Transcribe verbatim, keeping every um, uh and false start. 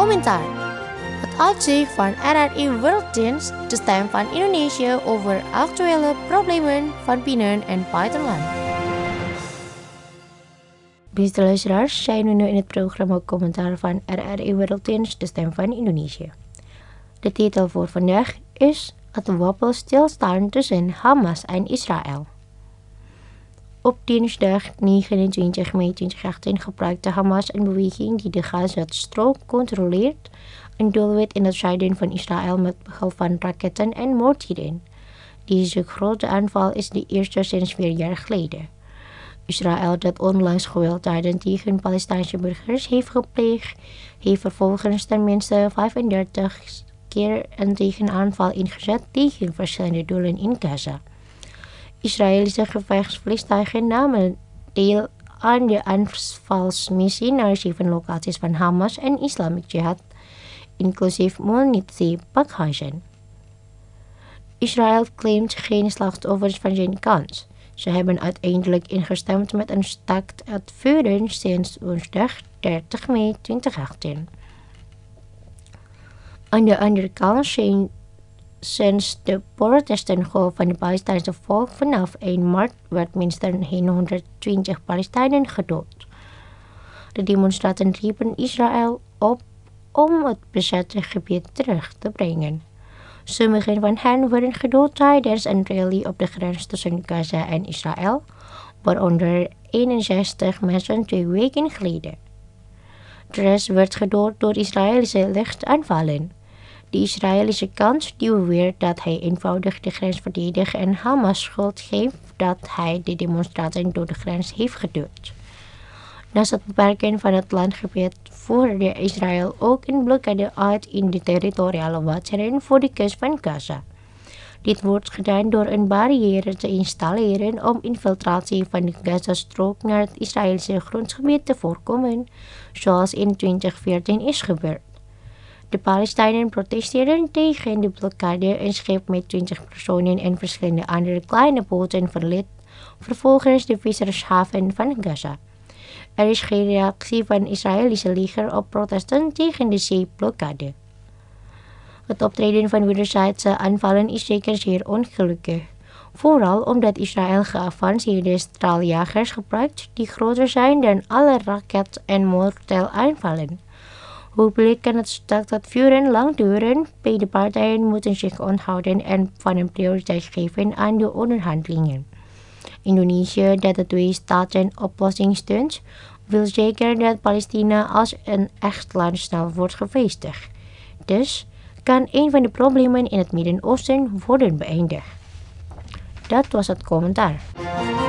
Commentaar. Het uitzicht van R R I Werelddienst, de stem van Indonesië over actuele problemen van binnen- en buitenland. Beste luisteraars, zijn we nu in het programma Commentaar van R R I Werelddienst, de stem van Indonesië. De titel voor vandaag is Het wapenstilstand tussen Hamas en Israël. Op dinsdag negenentwintig mei tweeduizend achttien gebruikte Hamas, een beweging die de Gazastrook controleert, een doelwit in het zuiden van Israël met behulp van raketten en mortieren. Deze grote aanval is de eerste sinds vier jaar geleden. Israël, dat onlangs gewelddaden tegen Palestijnse burgers heeft gepleegd, heeft vervolgens tenminste vijfendertig keer een tegenaanval ingezet tegen verschillende doelen in Gaza. Israëlische gevechtsvliegtuigen namen deel aan de aanvalsmissie naar zeven locaties van Hamas en Islamic Jihad, inclusief munitiepakhuizen. Israël claimt geen slachtoffers van zijn kant. Ze hebben uiteindelijk ingestemd met een staakt het vuren sinds woensdag dertig mei tweeduizend achttien. Aan de andere kant zijn sinds de protestengolf van het Palestijnse volk vanaf één maart werd minstens honderdtwintig Palestijnen gedood. De demonstranten riepen Israël op om het bezette gebied terug te brengen. Sommigen van hen werden gedood tijdens een rally op de grens tussen Gaza en Israël, waaronder eenenzestig mensen twee weken geleden. De rest werd gedood door Israëlische luchtaanvallen. De Israëlische kant die beweert dat hij eenvoudig de grens verdedigt en Hamas schuld geeft dat hij de demonstranten door de grens heeft geduwd. Naast het beperken van het landgebied voerde Israël ook een blokkade uit in de territoriale wateren voor de kust van Gaza. Dit wordt gedaan door een barrière te installeren om infiltratie van de Gazastrook naar het Israëlische grondgebied te voorkomen, zoals in twintig veertien is gebeurd. De Palestijnen protesteerden tegen de blokkade. Een schip met twintig personen en verschillende andere kleine boten verliet vervolgens de vissershaven van Gaza. Er is geen reactie van het Israëlische leger op protesten tegen de zeeblokkade. Het optreden van wederzijdse aanvallen is zeker zeer ongelukkig, vooral omdat Israël geavanceerde straaljagers gebruikt die groter zijn dan alle raket- en mortieraanvallen. Hopelijk kan het staakt het vuren lang duren. Beide partijen moeten zich onthouden en van een prioriteit geven aan de onderhandelingen. Indonesië, dat de twee-staten-oplossing steunt, wil zeker dat Palestina als een echt land snel wordt gevestigd. Dus kan een van de problemen in het Midden-Oosten worden beëindigd. Dat was het commentaar.